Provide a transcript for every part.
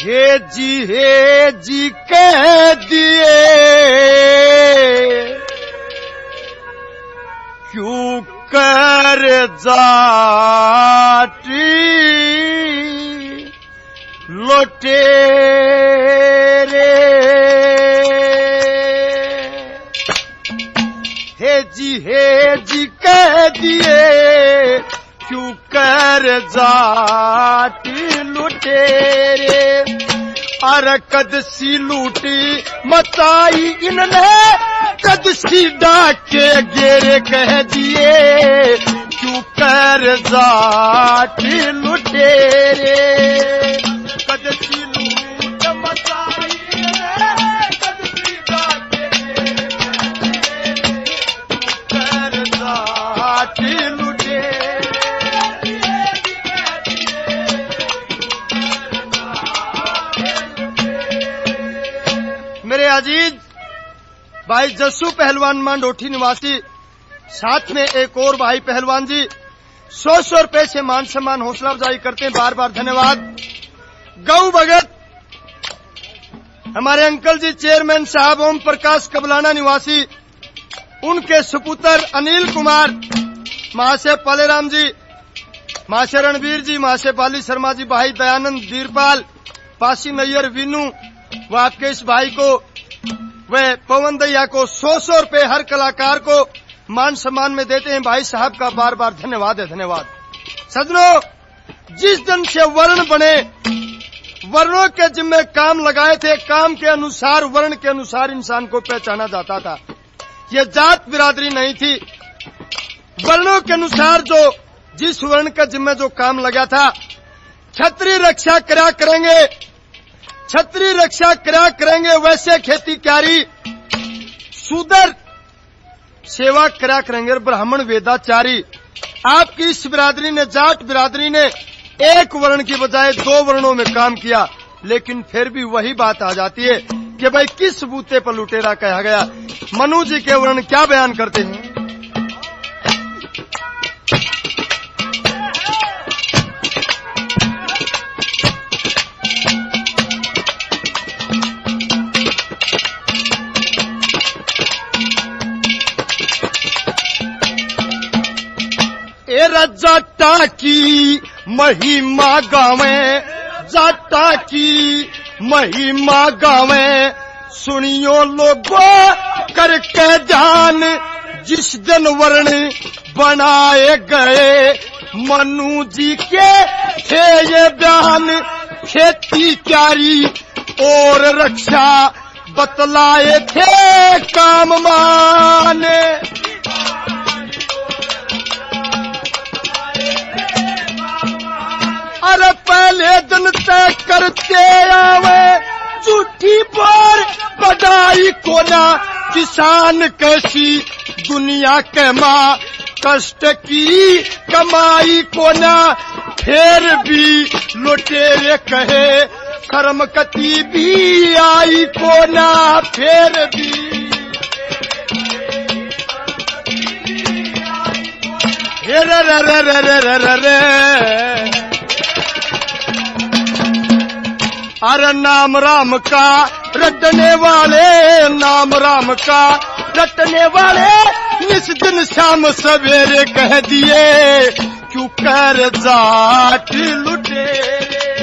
हे जी कह दिए क्यों कर जाटी लौटे रे हे जी कह दिए क्यों कर जाटी लुटेरे अरे कदसी लूटी मचाई इनने कदसी डाके गेरे कह दिए क्यों कर जाटी लुटेरे कदसी लूट मचाई इनने कदसी डाके कर जाटी मेरे अजीज भाई जस्सू पहलवान मांडोठी निवासी, साथ में एक और भाई पहलवान जी 100 रुपए से मान सम्मान हौसला अफजाई करते हैं, बार बार धन्यवाद। गौ भगत हमारे अंकल जी चेयरमैन साहब ओम प्रकाश कबलाना निवासी, उनके सुपुत्र अनिल कुमार, महाशय पालेराम जी, महाशय रणवीर जी, महाशय बाली शर्मा जी, भाई दयानंद धीरपाल, पासी नैयर विनू व आपके इस भाई को व पवन दैया को 100 रुपए हर कलाकार को मान सम्मान में देते हैं। भाई साहब का बार बार धन्यवाद है, धन्यवाद। सज्जनों, जिस दिन से वर्ण बने, वर्णों के जिम्मे काम लगाए थे, काम के अनुसार वर्ण के अनुसार इंसान को पहचाना जाता था। ये जात बिरादरी नहीं थी, वर्णों के अनुसार जो जिस वर्ण के जिम्मे जो काम लगा था, क्षत्रिय रक्षा करा करेंगे, क्षत्रिय रक्षा करा करेंगे, वैसे खेती क्यारी शूद्र सेवा करा करेंगे, ब्राह्मण वेदाचारी। आपकी इस बिरादरी ने, जाट बिरादरी ने एक वर्ण की बजाय 2 वर्णों में काम किया, लेकिन फिर भी वही बात आ जाती है कि भाई किस बूते पर लुटेरा कहा गया। मनु जी के वर्ण क्या बयान करते हैं? जाटा की महिमा गावे, जाटा की महिमा गावे, सुनियो लोगों करके ध्यान, जिस दिन वर्ण बनाए गए मनु जी के थे ये बयान, खेती क्यारी और रक्षा बतलाए थे काम माने। अरे पहले दिन तय करते आवे झूठी बोर बधाई को ना, किसान कैसी दुनिया के माँ, कष्ट की कमाई को ना, फिर भी लुटेरे कहे कर्मकती भी आई को ना, फिर भी रे रे रे रे रे रे रे। अरे नाम राम का रटने वाले, नाम राम का रटने वाले, इस दिन शाम सवेरे कह दिए क्यों कर जाट लुटेरे।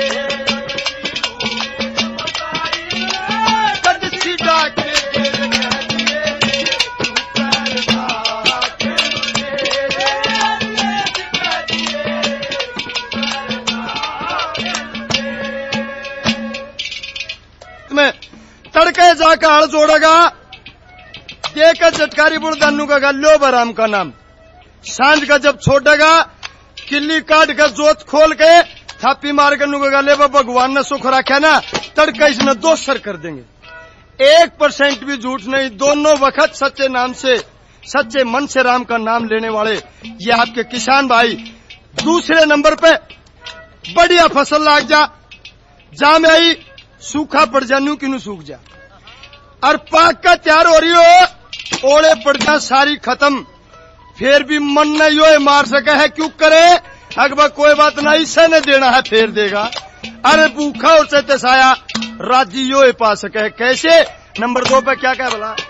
तड़के जाकर हल जोड़ेगा, देकर चटकारी बुड़दानू का गल्लो बराम का नाम, सांझ का जब छोड़ेगा किल्ली काट कर जोत खोल के थापी मार कर नु गले भगवान ने सुख रखा ना, तड़का इसमें 2 सर कर देंगे। 1% भी झूठ नहीं, दोनों वक्त सच्चे नाम से, सच्चे मन से राम का नाम लेने वाले ये आपके किसान भाई। दूसरे नंबर पे बढ़िया फसल लाग जा में आई, सूखा पड़ जा नू किनू सूख जा, और पाक का तैयार हो रही हो, ओले पड़ जा सारी खत्म, फिर भी मन नहीं हो मार सका है, क्यों करे अकबर कोई बात नहीं, इसे ने देना है फेर देगा। अरे भूखा और से तसाया राजी यो पा सके कैसे। नंबर 2 पे क्या क्या बोला,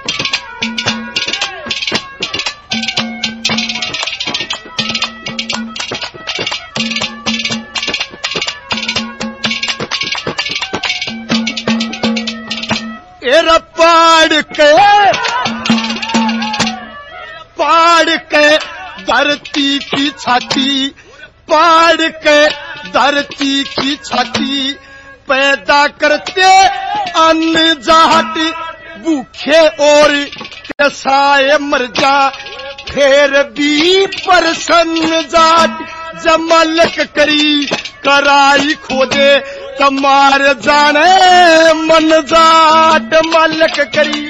पाड़ के धरती की छाती, पाड़ के धरती की छाती पैदा करते अन्न जाट, भूखे और कसाए मर जा फिर भी प्रसन्न जाट, जमलक करी कराई खोदे तमार जाने मन जाट, मलक करी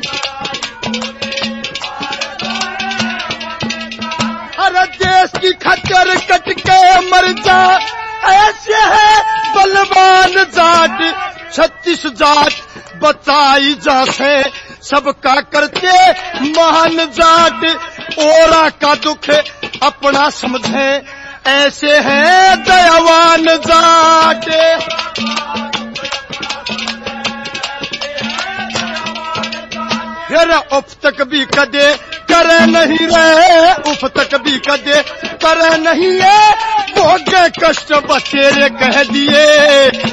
हर देश की खच्चर कट के मर जा, ऐसे है बलवान जाट 36 जाट बताई जा से सबका करते महान जाट, ओरा का दुख अपना समझे ऐसे है दयावान जाट। फिर उफ तक भी कदे करे नहीं रहे, उफ तक भी कदे करे नहीं है, भोगे कष्ट बतेरे कह दिए।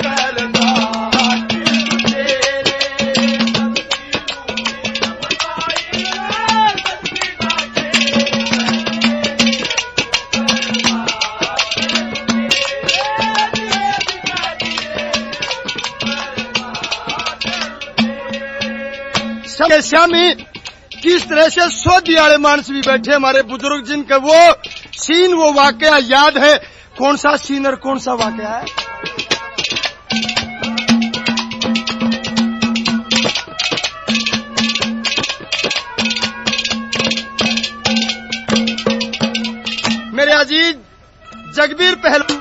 श्यामी किस तरह से 100 दिहाड़े मानस भी बैठे हमारे बुजुर्ग, जिनका वो सीन वो वाकया याद है। कौन सा सीन और कौन सा वाकया है? मेरे अजीज जगबीर पहलवान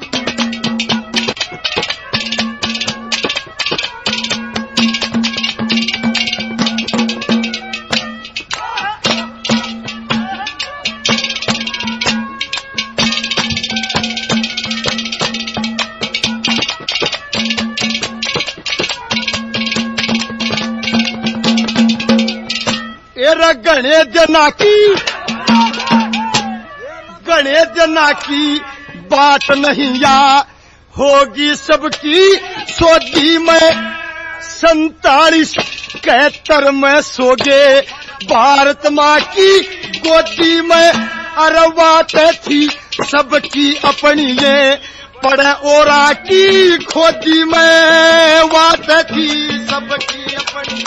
गणे जना की बात नहीं या होगी सबकी सोदी में 47 71 में सोगे भारत माँ की गोदी में, अरवात थी सबकी अपनी ये पड़े ओरा की खोदी में, वात थी सबकी अपनी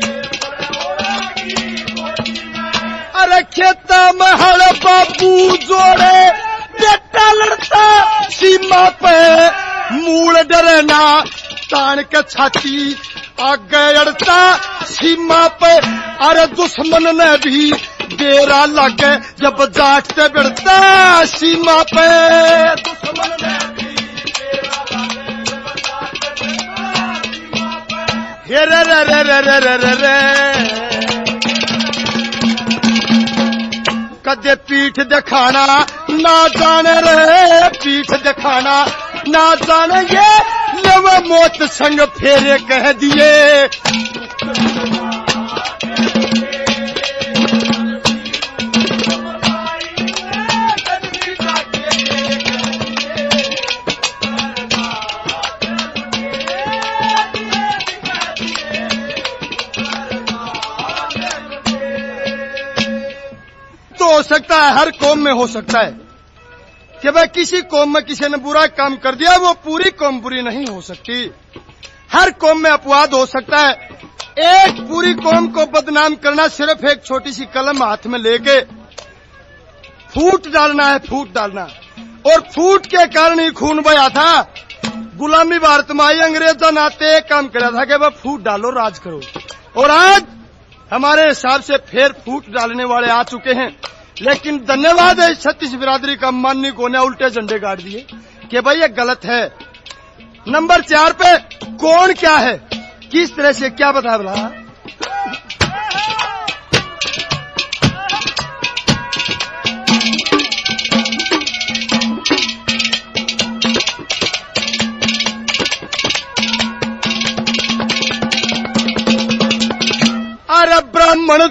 अरे खेता में हर बाबू जोड़े बेटा लड़ता सीमा पे, मूल डरना तान के छाती आगे अड़ता सीमा पे, अरे दुश्मन ने भी डेरा लगे जब जाटते बिड़ता सीमा पे, दुश्मन ने भी डेरा लगे जब जाटते बिड़ता सीमा पे। हे रे रे रे रे रे रे रे रे कदे पीठ दिखाना ना जाने रे, पीठ दिखाना ना जाने ये लव मौत संग फेरे कह दिए। हो सकता है हर कौम में हो सकता है कि भाई किसी कौम में किसी ने बुरा काम कर दिया, वो पूरी कौम बुरी नहीं हो सकती। हर कौम में अपवाद हो सकता है। एक पूरी कौम को बदनाम करना सिर्फ एक छोटी सी कलम हाथ में लेके फूट डालना है, फूट डालना, और फूट के कारण ही खून बहा था। गुलामी भारत में आई अंग्रेजा नाते एक काम किया था कि वह फूट डालो, राज करो, और आज हमारे हिसाब से फिर फूट डालने वाले आ चुके हैं। लेकिन धन्यवाद है छत्तीस बिरादरी का माननी को ने उल्टे झंडे गाड़ दिए कि भाई ये गलत है। नंबर 4 पे कौन क्या है, किस तरह से क्या बता रहा। ब्राह्मण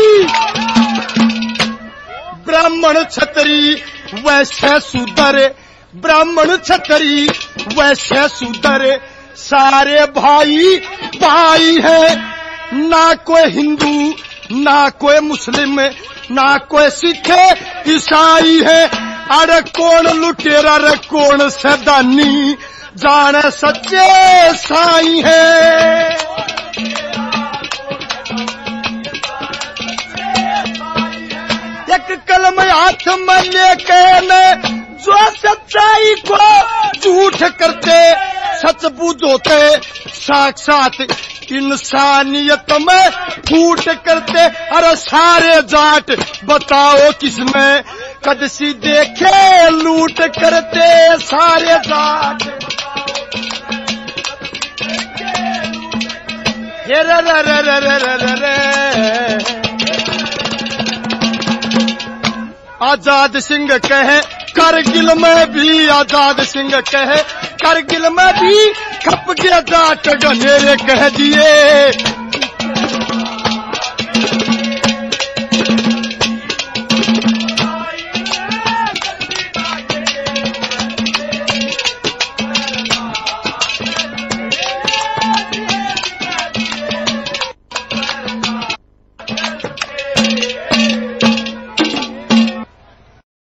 छतरी वैश्य शूद्र, ब्राह्मण छतरी वैश्य शूद्र सारे भाई भाई है। ना कोई हिंदू ना कोई मुस्लिम ना कोई सिख ईसाई है। अरे कौन लुटेरा रे कौन सैदानी जाने सच्चे साई है। एक कलम हाथ में लेके न जो सच्चाई को झूठ करते सच बुझोते साक्षात इंसानियत में फूट करते। अरे सारे जाट बताओ किसमें कदसी देखे लूट करते सारे जाट। रे रे रे रे रे रे रे आजाद सिंह कहे करगिल में भी, आजाद सिंह कहे करगिल में भी खप गया जाट गनेरे कह दिए।